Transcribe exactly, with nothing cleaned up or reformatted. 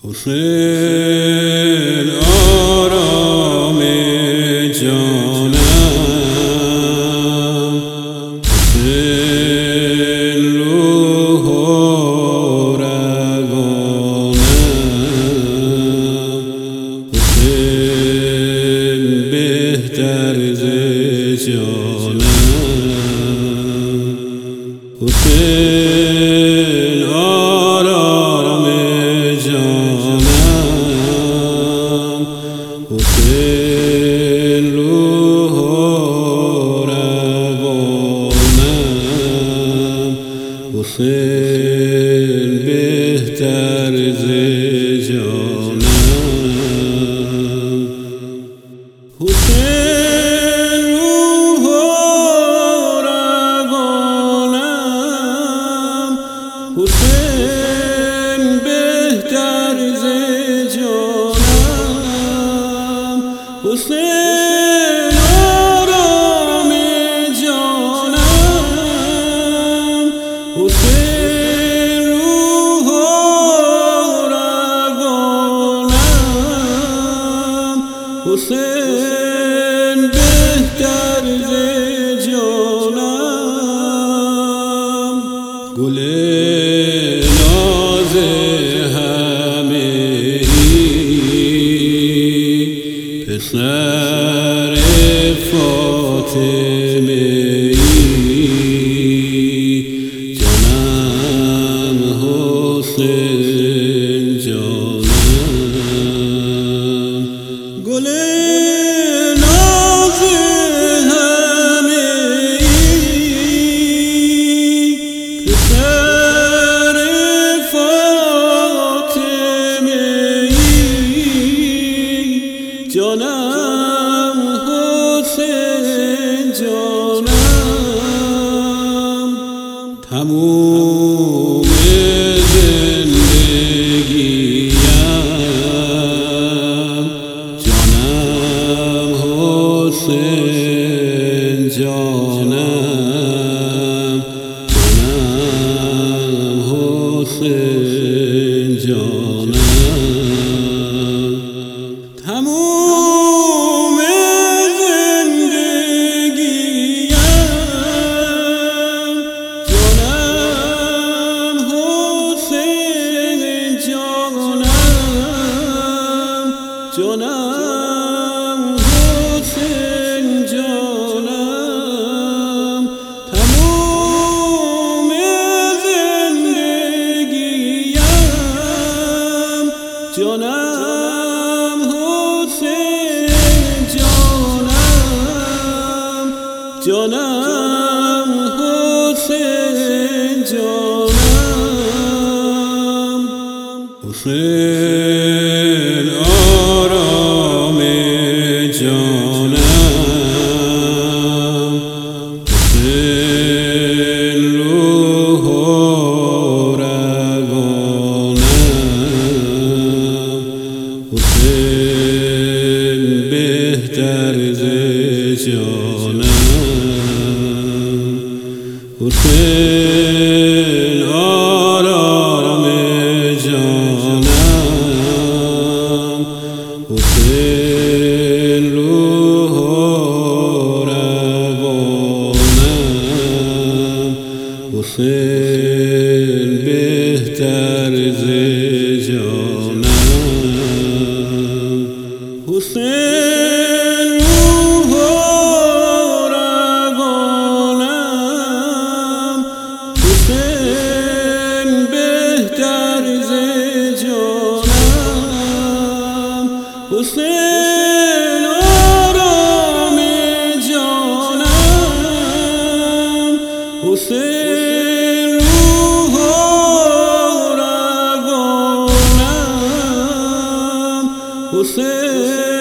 حسین آرام جانم، حسین روح و روانم، حسین بهتر ز جانم، حسین آرام جانم، حسین روح و روانم، حسین بهتر ز جانم، حسین روح و روانم، حسین بهتر ز جانم، حسین آرام جانم، حسین روح و روانم، حسین بهتر ز جانم، گل ناز همه پسر فاطمه ای، جانم حسین جانم، گل ناز همه ای، پسر فاطمه ای، جانم حسین جانم، تموم زندگیم جانم حسین جانم، جانم حسین جانم، تموم زندگیم جانم حسین جانم، جانم حسین جانم، تموم زندگیم جانم حسین جانم، جانم حسین جانم، حسین آرام جانم، حسین روح و روانم، حسین بهتر ز جانم، حسین آرام جانم، حسین روح و روانم، حسین بهتر ز جانم، حسین روح و روانم، حسین بهتر ز جانم، حسین آرام جانم، حسین روح و روانم، حسین